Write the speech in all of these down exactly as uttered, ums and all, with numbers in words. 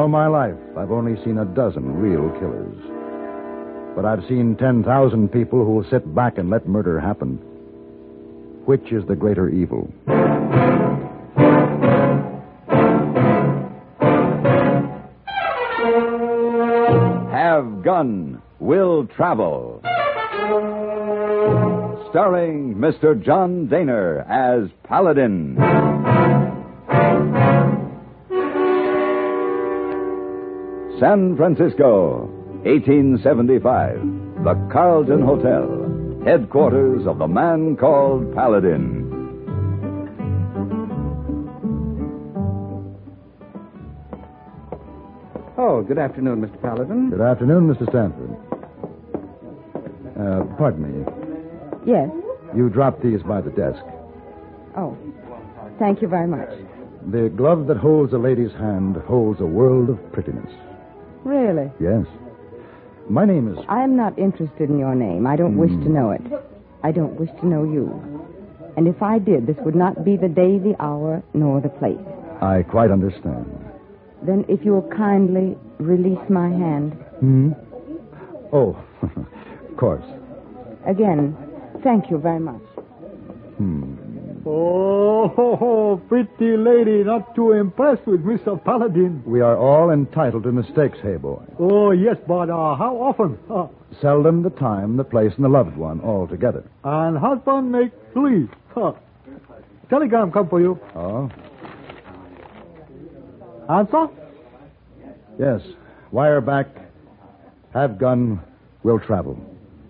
all my life, I've only seen a dozen real killers. But I've seen ten thousand people who will sit back and let murder happen. Which is the greater evil? Have Gun Will Travel. Starring Mister John Daner as Paladin. San Francisco, eighteen seventy-five. The Carlton Hotel, headquarters of the man called Paladin. Oh, good afternoon, Mister Paladin. Good afternoon, Mister Stanford. Uh, pardon me. Yes. You dropped these by the desk. Oh, thank you very much. The glove that holds a lady's hand holds a world of prettiness. Really? Yes. My name is... I am not interested in your name. I don't mm. wish to know it. I don't wish to know you. And if I did, this would not be the day, the hour, nor the place. I quite understand. Then if you will kindly release my hand. Hmm? Oh, of course. Again, thank you very much. Hmm. Oh, ho, ho, pretty lady, not too impressed with Mister Paladin. We are all entitled to mistakes, hey boy. Oh, yes, but uh, how often? Uh, Seldom, the time, the place, and the loved one all together. And husband make three. Huh. Telegram come for you. Oh? Answer? Yes. Wire back. Have gun. Will travel.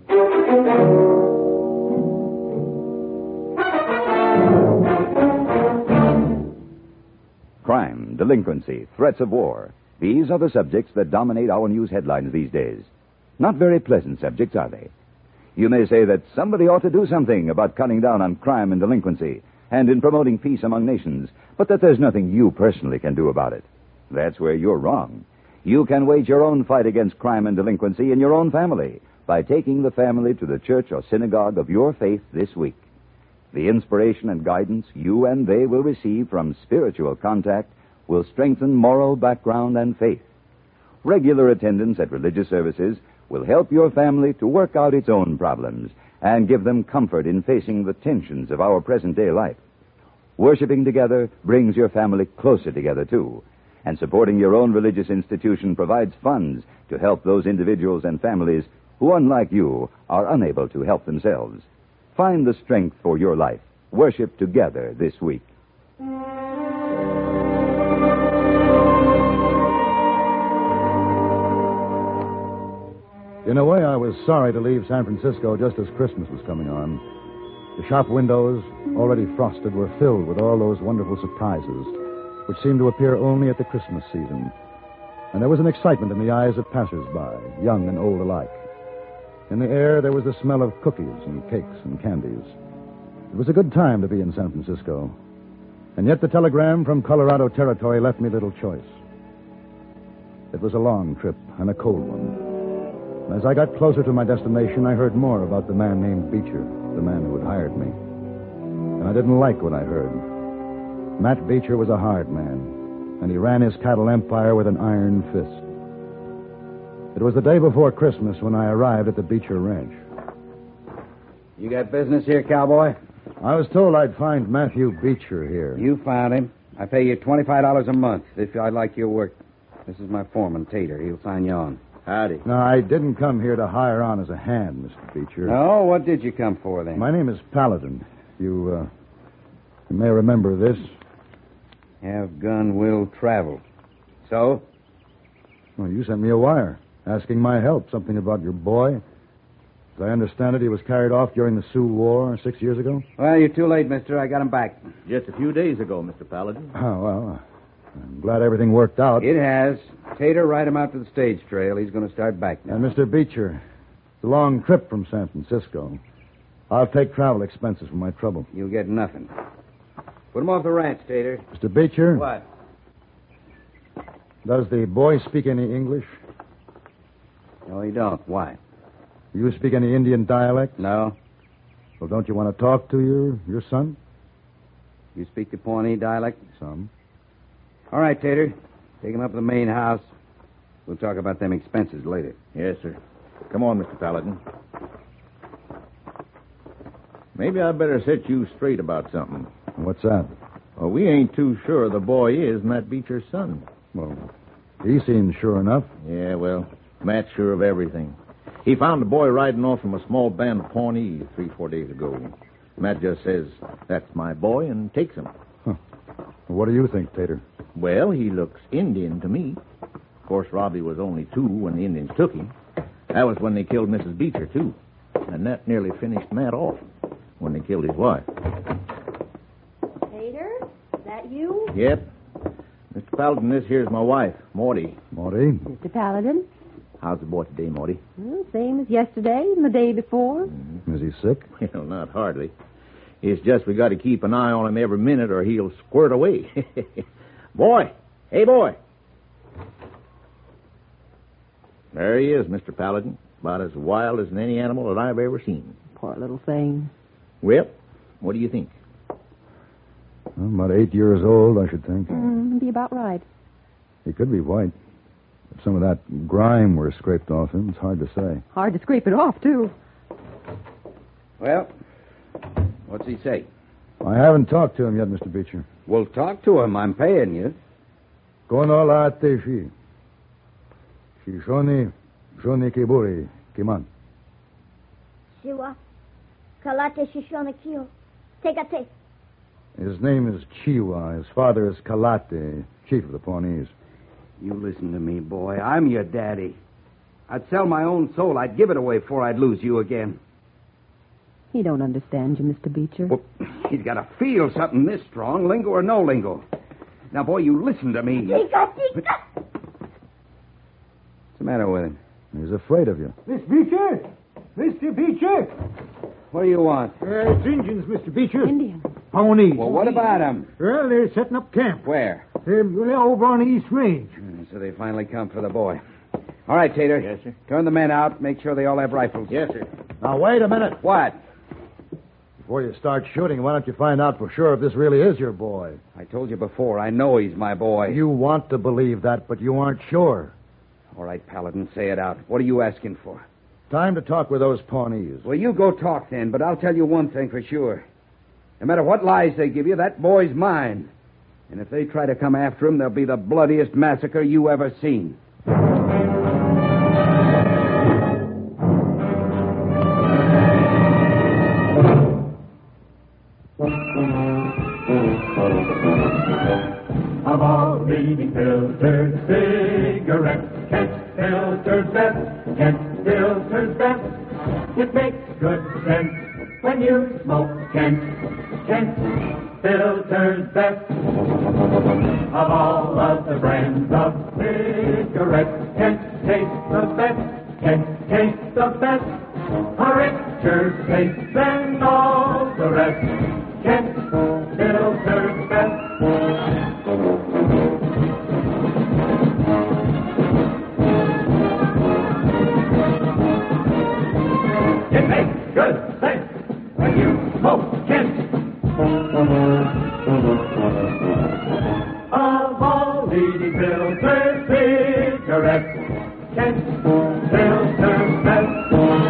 Crime, delinquency, threats of war. These are the subjects that dominate our news headlines these days. Not very pleasant subjects, are they? You may say that somebody ought to do something about cutting down on crime and delinquency and in promoting peace among nations, but that there's nothing you personally can do about it. That's where you're wrong. You can wage your own fight against crime and delinquency in your own family by taking the family to the church or synagogue of your faith this week. The inspiration and guidance you and they will receive from spiritual contact will strengthen moral background and faith. Regular attendance at religious services will help your family to work out its own problems and give them comfort in facing the tensions of our present-day life. Worshipping together brings your family closer together, too, and supporting your own religious institution provides funds to help those individuals and families who, unlike you, are unable to help themselves. Find the strength for your life. Worship together this week. In a way, I was sorry to leave San Francisco just as Christmas was coming on. The shop windows, already frosted, were filled with all those wonderful surprises, which seemed to appear only at the Christmas season. And there was an excitement in the eyes of passers-by, young and old alike. In the air, there was the smell of cookies and cakes and candies. It was a good time to be in San Francisco. And yet the telegram from Colorado Territory left me little choice. It was a long trip and a cold one. And as I got closer to my destination, I heard more about the man named Beecher, the man who had hired me. And I didn't like what I heard. Matt Beecher was a hard man, and he ran his cattle empire with an iron fist. It was the day before Christmas when I arrived at the Beecher Ranch. You got business here, cowboy? I was told I'd find Matthew Beecher here. You found him. I pay you twenty-five dollars a month if I like your work. This is my foreman, Tater. He'll sign you on. Howdy. No, I didn't come here to hire on as a hand, Mister Beecher. No? What did you come for, then? My name is Paladin. You, uh, you may remember this. Have gun will travel. So? Well, you sent me a wire asking my help, something about your boy. As I understand it, he was carried off during the Sioux War six years ago. Well, you're too late, mister. I got him back. Just a few days ago, Mister Paladin. Oh, well, I'm glad everything worked out. It has. Tater, ride him out to the stage trail. He's going to start back now. And Mister Beecher, it's a long trip from San Francisco. I'll take travel expenses for my trouble. You'll get nothing. Put him off the ranch, Tater. Mister Beecher? What? Does the boy speak any English? No, he don't. Why? Do you speak any Indian dialect? No. Well, don't you want to talk to your, your son? You speak the Pawnee dialect? Some. All right, Tater. Take him up to the main house. We'll talk about them expenses later. Yes, sir. Come on, Mister Paladin. Maybe I better set you straight about something. What's that? Well, we ain't too sure the boy is Matt Beecher's son. Well, he seems sure enough. Yeah, well, Matt's sure of everything. He found the boy riding off from a small band of Pawnees three, four days ago. Matt just says, that's my boy, and takes him. Huh. What do you think, Tater? Well, he looks Indian to me. Of course, Robbie was only two when the Indians took him. That was when they killed Missus Beecher, too. And that nearly finished Matt off when they killed his wife. Tater, is that you? Yep. Mister Paladin, this here's my wife, Morty. Morty? Mister Paladin? How's the boy today, Morty? Well, same as yesterday and the day before. Mm-hmm. Is he sick? Well, not hardly. It's just we got to keep an eye on him every minute or he'll squirt away. Boy! Hey, boy! There he is, Mister Paladin. About as wild as any animal that I've ever seen. Poor little thing. Well, what do you think? Well, about eight years old, I should think. Mm, be about right. He could be white. If some of that grime were scraped off him, it's hard to say. Hard to scrape it off, too. Well, what's he say? I haven't talked to him yet, Mister Beecher. Well, talk to him. I'm paying you. Kono la teshi. Shishoni, shoni kiburi, kiman. Shiwa, Kalate Shishona Kyo, Tegate. His name is Chiwa. His father is Kalate, chief of the Pawnees. You listen to me, boy. I'm your daddy. I'd sell my own soul. I'd give it away before I'd lose you again. He don't understand you, Mister Beecher. Well, he's got to feel something this strong, lingo or no lingo. Now, boy, you listen to me. Tika, tika. What's the matter with him? He's afraid of you. Mister Beecher! Mister Beecher! What do you want? Uh, it's Indians, Mister Beecher. Indian. Pawnees. Well, what about him? Well, they're setting up camp. Where? They're, they're over on the East Range. Mm, So they finally come for the boy. All right, Tater. Yes, sir. Turn the men out. Make sure they all have rifles. Yes, sir. Now, wait a minute. What? Before you start shooting, why don't you find out for sure if this really is your boy? I told you before, I know he's my boy. You want to believe that, but you aren't sure. All right, Paladin, say it out. What are you asking for? Time to talk with those Pawnees. Well, you go talk then, but I'll tell you one thing for sure. No matter what lies they give you, that boy's mine. And if they try to come after him, there'll be the bloodiest massacre you ever seen. Of all leading filters, cigarettes, Kent filters best, Kent filters best. It makes good sense when you smoke Kent, Kent filters best. Of all of the brands of cigarettes, Kent tastes the best, Kent tastes the best. A richer taste than all the rest, Kent filters best. It makes good sense when you smoke Kent. Of all leading filters, cigarettes, Kent filters best.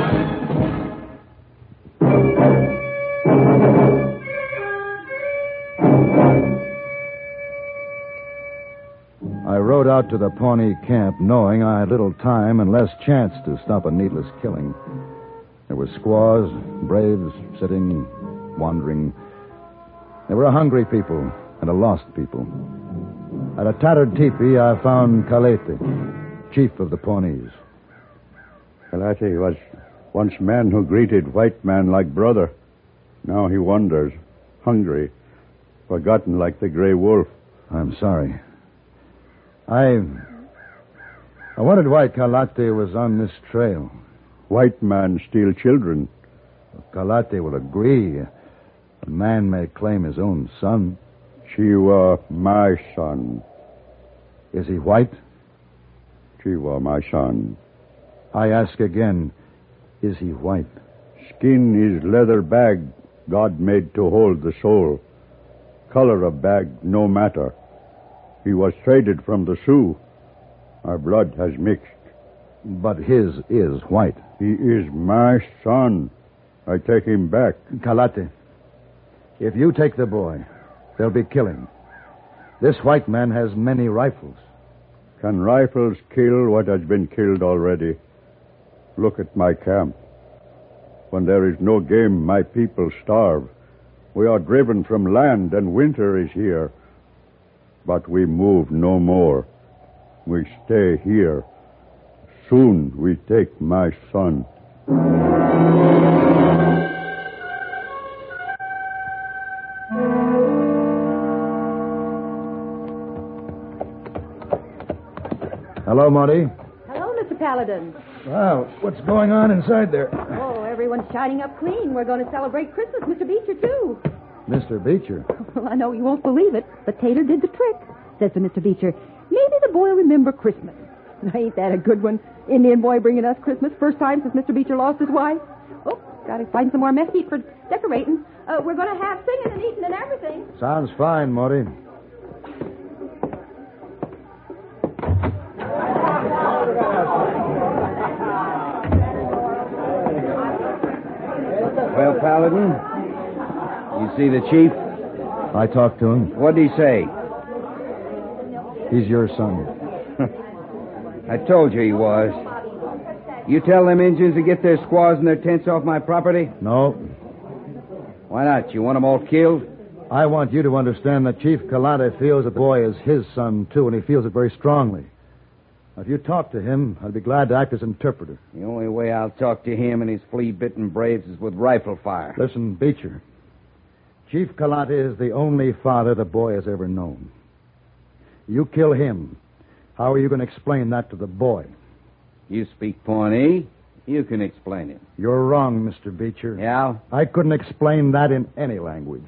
I rode out to the Pawnee camp knowing I had little time and less chance to stop a needless killing. There were squaws, braves, sitting, wandering. There were a hungry people and a lost people. At a tattered teepee, I found Kalete, chief of the Pawnees. Kalate was once man who greeted white man like brother. Now he wanders, hungry, forgotten like the gray wolf. I'm sorry. I... I wondered why Kalate was on this trail. White man steal children. Kalate will agree. A man may claim his own son. She was my son. Is he white? She was my son. I ask again, is he white? Skin is leather bag God made to hold the soul. Color of bag no matter. He was traded from the Sioux. Our blood has mixed. But his is white. He is my son. I take him back. Kalate, if you take the boy, there'll be killing. This white man has many rifles. Can rifles kill what has been killed already? Look at my camp. When there is no game, my people starve. We are driven from land, and winter is here. But we move no more. We stay here. Soon we take my son. Hello, Marty. Hello, Mister Paladin. Wow, what's going on inside there? Oh, everyone's shining up clean. We're going to celebrate Christmas, Mister Beecher, too. Mister Beecher. Well, I know you won't believe it, but Taylor did the trick. Says to Mister Beecher, maybe the boy will remember Christmas. Ain't that a good one? Indian boy bringing us Christmas. First time since Mister Beecher lost his wife. Oh, gotta find some more mesquite for decorating. Uh, we're going to have singing and eating and everything. Sounds fine, Marty. Well, Paladin, you see the chief? I talked to him. What'd he say? He's your son. I told you he was. You tell them Indians to get their squaws and their tents off my property? No. Why not? You want them all killed? I want you to understand that Chief Kalate feels that the boy is his son, too, and he feels it very strongly. Now, if you talk to him, I'd be glad to act as interpreter. The only way I'll talk to him and his flea-bitten braves is with rifle fire. Listen, Beecher. Chief Kalate is the only father the boy has ever known. You kill him. How are you going to explain that to the boy? You speak Pawnee. You can explain it. You're wrong, Mister Beecher. Yeah? I couldn't explain that in any language.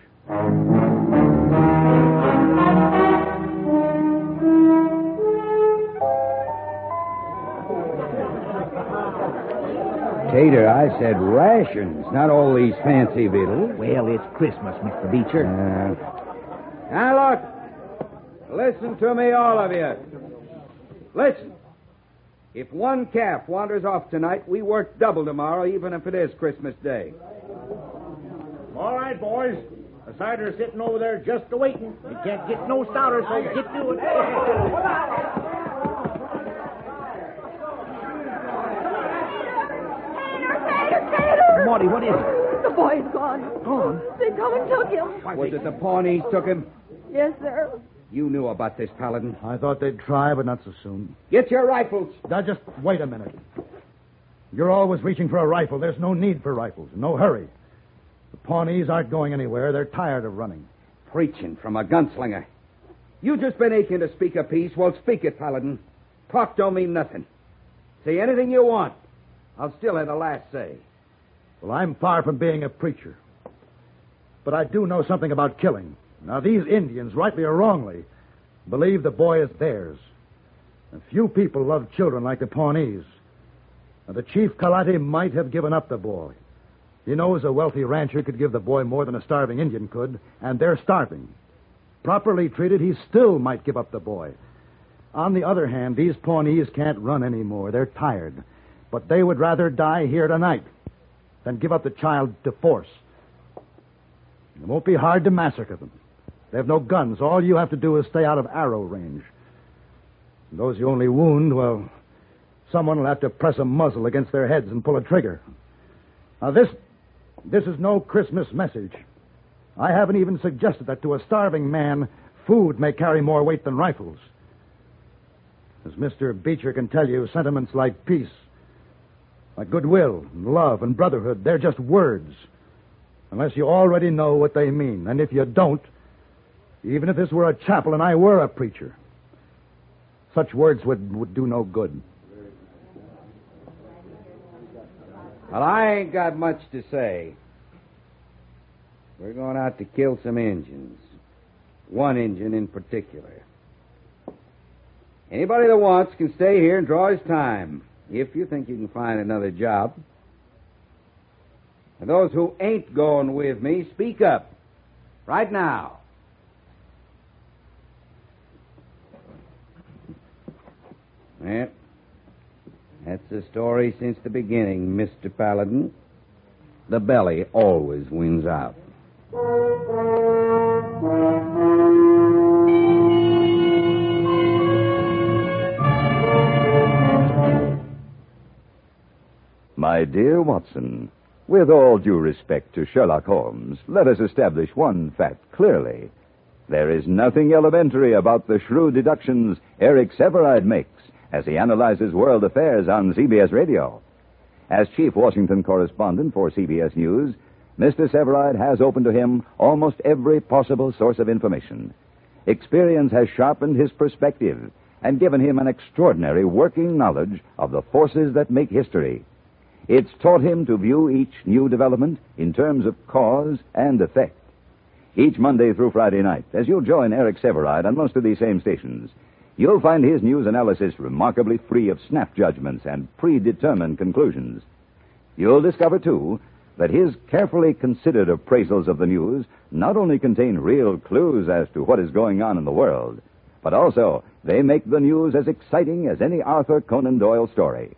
Tater, I said rations, not all these fancy victuals. Well, it's Christmas, Mister Beecher. Uh, now, look. Listen to me, all of you. Listen. If one calf wanders off tonight, we work double tomorrow, even if it is Christmas Day. All right, boys. The cider's sitting over there just a-waiting. It can't get no stouter, so get to it. Marty, what is it? The boy's gone. Gone? They come and took him. Was it the Pawnees took him? Yes, sir. You knew about this, Paladin. I thought they'd try, but not so soon. Get your rifles. Now, just wait a minute. You're always reaching for a rifle. There's no need for rifles. No hurry. The Pawnees aren't going anywhere. They're tired of running. Preaching from a gunslinger. You just been aching to speak a piece. Well, speak it, Paladin. Talk don't mean nothing. Say anything you want. I'll still have the last say. Well, I'm far from being a preacher. But I do know something about killing. Now, these Indians, rightly or wrongly, believe the boy is theirs. And few people love children like the Pawnees. Now, the Chief Kalate might have given up the boy. He knows a wealthy rancher could give the boy more than a starving Indian could, and they're starving. Properly treated, he still might give up the boy. On the other hand, these Pawnees can't run anymore. They're tired. But they would rather die here tonight than give up the child to force. It won't be hard to massacre them. They have no guns. All you have to do is stay out of arrow range. And those you only wound, well, someone will have to press a muzzle against their heads and pull a trigger. Now, this, this is no Christmas message. I haven't even suggested that to a starving man, food may carry more weight than rifles. As Mister Beecher can tell you, sentiments like peace, like goodwill, and love, and brotherhood, they're just words, unless you already know what they mean. And if you don't, even if this were a chapel and I were a preacher, such words would, would do no good. Well, I ain't got much to say. We're going out to kill some Injuns. One Injun in particular. Anybody that wants can stay here and draw his time, if you think you can find another job. And those who ain't going with me, speak up. Right now. Yeah. That's the story since the beginning, Mister Paladin. The belly always wins out. My dear Watson, with all due respect to Sherlock Holmes, let us establish one fact clearly. There is nothing elementary about the shrewd deductions Eric Sevareid makes as he analyzes world affairs on C B S Radio. As chief Washington correspondent for C B S News, Mister Sevareid has open to him almost every possible source of information. Experience has sharpened his perspective and given him an extraordinary working knowledge of the forces that make history. It's taught him to view each new development in terms of cause and effect. Each Monday through Friday night, as you'll join Eric Sevareid on most of these same stations, you'll find his news analysis remarkably free of snap judgments and predetermined conclusions. You'll discover, too, that his carefully considered appraisals of the news not only contain real clues as to what is going on in the world, but also they make the news as exciting as any Arthur Conan Doyle story.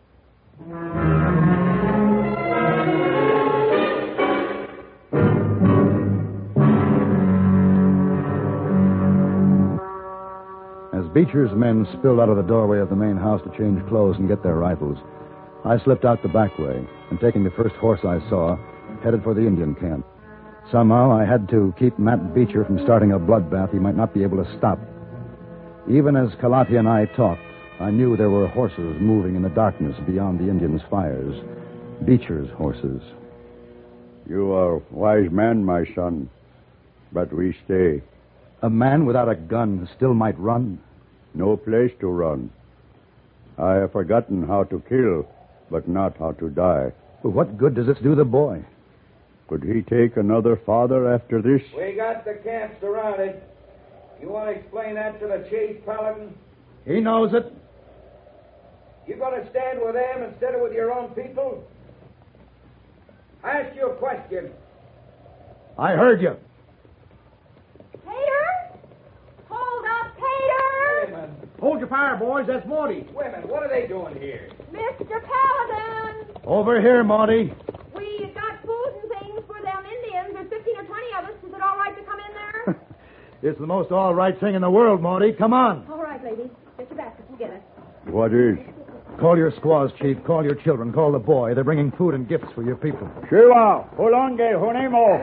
As Beecher's men spilled out of the doorway of the main house to change clothes and get their rifles, I slipped out the back way and, taking the first horse I saw, headed for the Indian camp. Somehow I had to keep Matt Beecher from starting a bloodbath he might not be able to stop. Even as Kalati and I talked, I knew there were horses moving in the darkness beyond the Indians' fires. Beecher's horses. You are a wise man, my son, but we stay. A man without a gun still might run. No place to run. I have forgotten how to kill, but not how to die. But what good does this do the boy? Could he take another father after this? We got the camp surrounded. You want to explain that to the chief, Paladin? He knows it. You going to stand with them instead of with your own people? I asked you a question. I heard you. Tater? Hold up, Tater! Women. Hold your fire, boys. That's Morty. Women, what are they doing here? Mister Paladin! Over here, Monty. We got food and things for them Indians. There's fifteen or twenty of us. Is it all right to come in there? It's the most all right thing in the world, Monty. Come on. All right, ladies. Get your baskets and get it. What is? Call your squaws, Chief. Call your children. Call the boy. They're bringing food and gifts for your people. Shiva, Holonge, Honemo.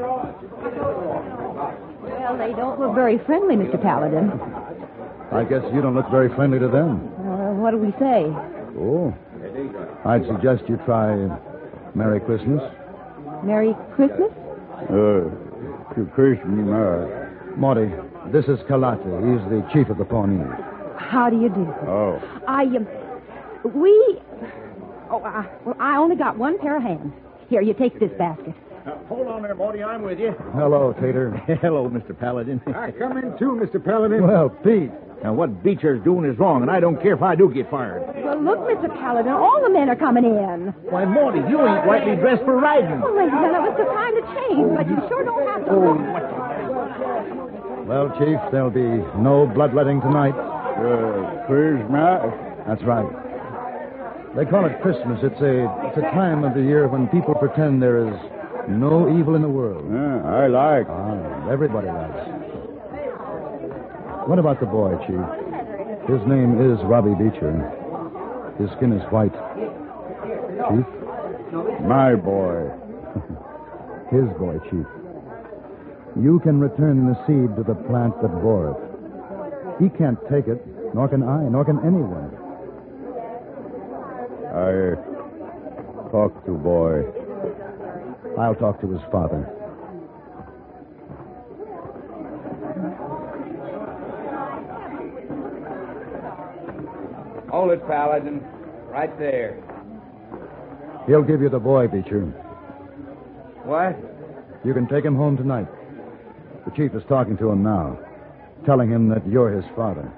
Well, they don't look very friendly, Mister Paladin. I guess you don't look very friendly to them. Uh, what do we say? Oh. I'd suggest you try Merry Christmas. Merry Christmas? Uh, to Christmas. Monty, this is Kalate. He's the chief of the Pawnees. How do you do? Oh. I, um, we... Oh, uh, well, I only got one pair of hands. Here, you take this basket. Uh, hold on there, Morty. I'm with you. Hello, Tater. Hello, Mister Paladin. I come in too, Mister Paladin. Well, Pete. Now, what Beecher's doing is wrong, and I don't care if I do get fired. Well, look, Mister Paladin, all the men are coming in. Why, Morty, you ain't rightly dressed for riding. Well, ladies, none of us have time to change, but you sure don't have to. Oh, look. Well, Chief, there'll be no bloodletting tonight. Uh, Christmas? That's right. They call it Christmas. It's a it's a time of the year when people pretend there is no evil in the world. Yeah, I like. Ah, everybody likes. What about the boy, Chief? His name is Robbie Beecher. His skin is white. Chief? My boy. His boy, Chief. You can return the seed to the plant that bore it. He can't take it, nor can I, nor can anyone. I talk to boy. I'll talk to his father. Hold it, Paladin. Right there. He'll give you the boy, Beecher. What? You can take him home tonight. The chief is talking to him now, telling him that you're his father.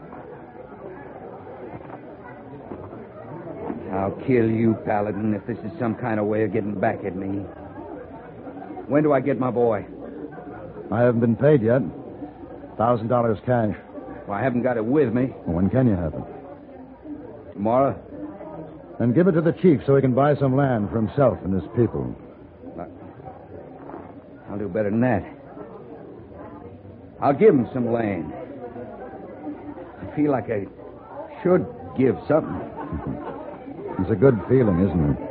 I'll kill you, Paladin, if this is some kind of way of getting back at me. When do I get my boy? I haven't been paid yet. Thousand dollars cash. Well, I haven't got it with me. Well, when can you have it? Tomorrow? And give it to the chief so he can buy some land for himself and his people. I'll do better than that. I'll give him some land. I feel like I should give something. It's a good feeling, isn't it?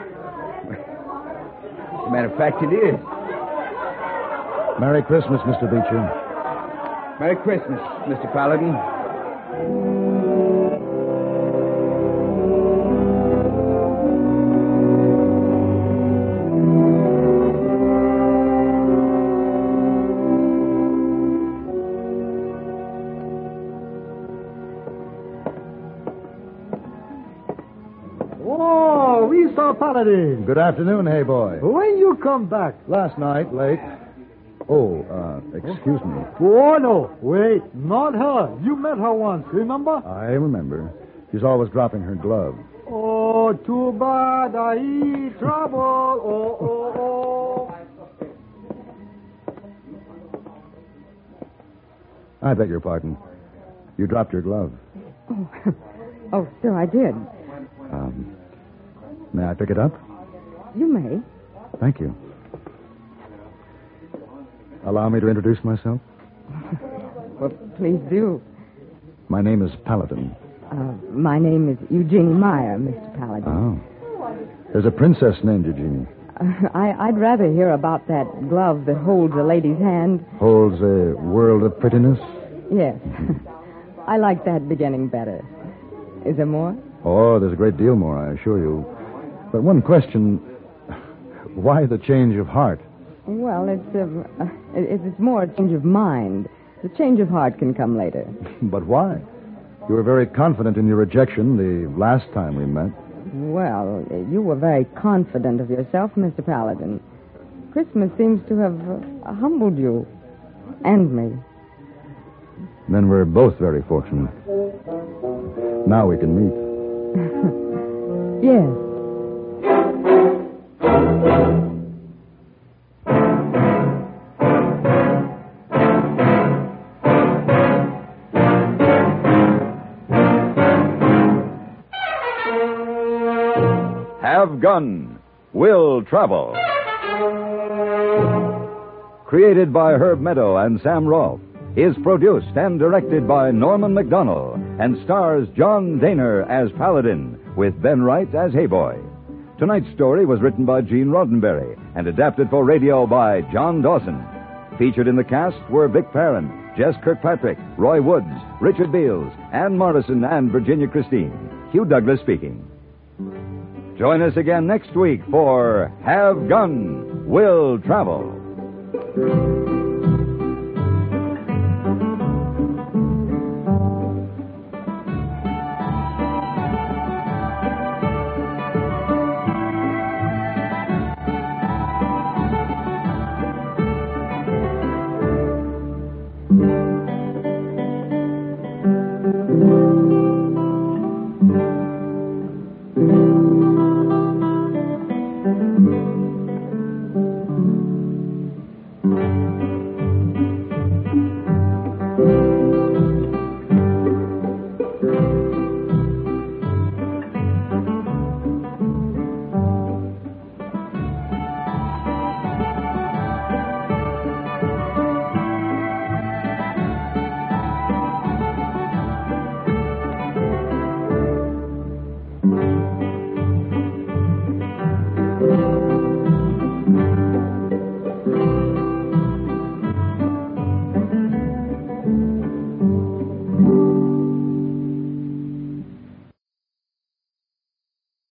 As a matter of fact, it is. Merry Christmas, Mister Beecher. Merry Christmas, Mister Paladin. Oh, we saw Paladin. Good afternoon, hey boy. When you come back? Last night, late. Oh, uh, excuse me. Oh, no. Wait, not her. You met her once, remember? I remember. She's always dropping her glove. Oh, too bad. I trouble. Oh, oh, oh. I beg your pardon. You dropped your glove. Oh, oh sir, I did. Um, may I pick it up? You may. Thank you. Allow me to introduce myself. Well, please do. My name is Paladin. Uh, my name is Eugenie Meyer, Mister Paladin. Oh. There's a princess named Eugenie. Uh, I, I'd rather hear about that glove that holds a lady's hand. Holds a world of prettiness? Yes. I like that beginning better. Is there more? Oh, there's a great deal more, I assure you. But one question, why the change of heart? Well, it's, uh, it's, it's more a change of mind. The change of heart can come later. But why? You were very confident in your rejection the last time we met. Well, you were very confident of yourself, Mister Paladin. Christmas seems to have uh, humbled you. And me. Then we're both very fortunate. Now we can meet. Yes. Have Gun, Will Travel. Created by Herb Meadow and Sam Rolfe, is produced and directed by Norman MacDonald, and stars John Daner as Paladin, with Ben Wright as Hayboy. Tonight's story was written by Gene Roddenberry and adapted for radio by John Dawson. Featured in the cast were Vic Perrin, Jess Kirkpatrick, Roy Woods, Richard Beals, Ann Morrison, and Virginia Christine. Hugh Douglas speaking. Join us again next week for Have Gun, Will Travel.